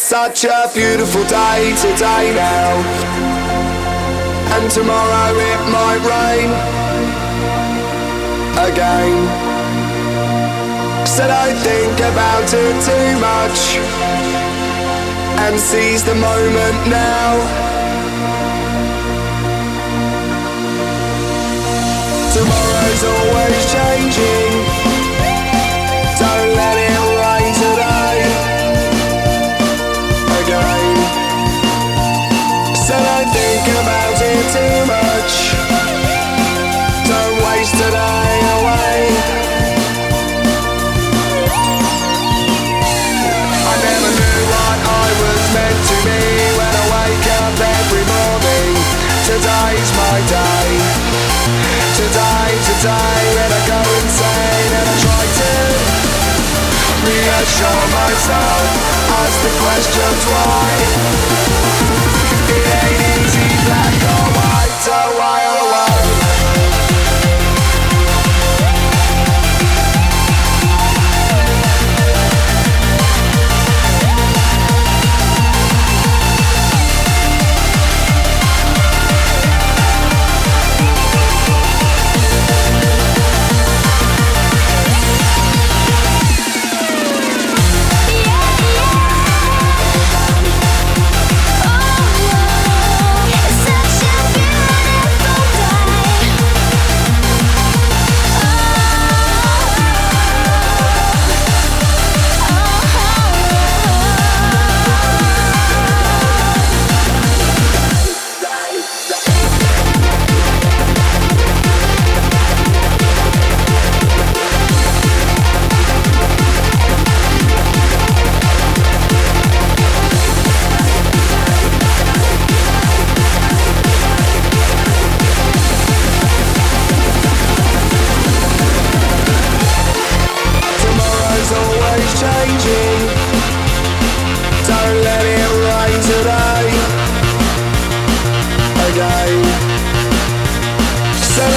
Such a beautiful day today now, and tomorrow it might rain again. So don't think about it too much and seize the moment now. Tomorrow's always changing, don't let it rain today again. So don't think about it too much, don't waste today away. I never knew what I was meant to be when I wake up every morning. Today's my day, today when I go insane and I try to reassure myself, ask the questions why. It ain't easy, black or white, so why oh why?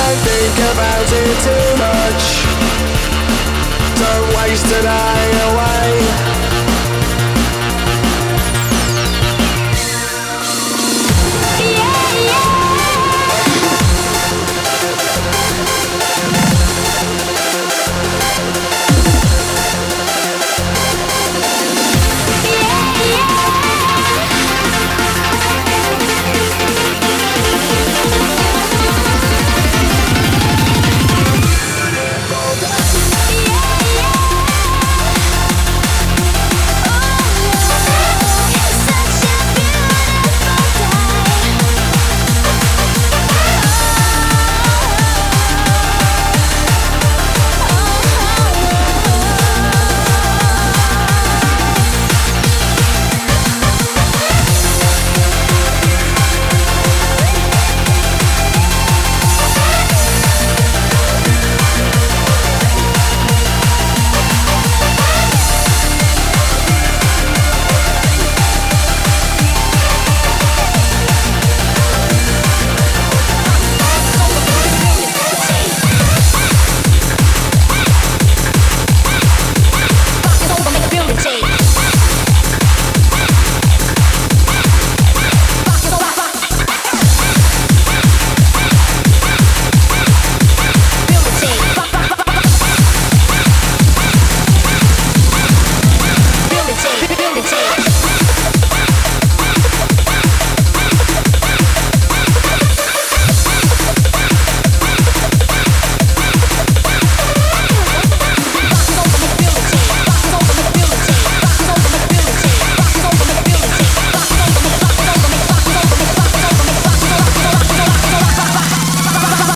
About it too much, don't waste an eye away.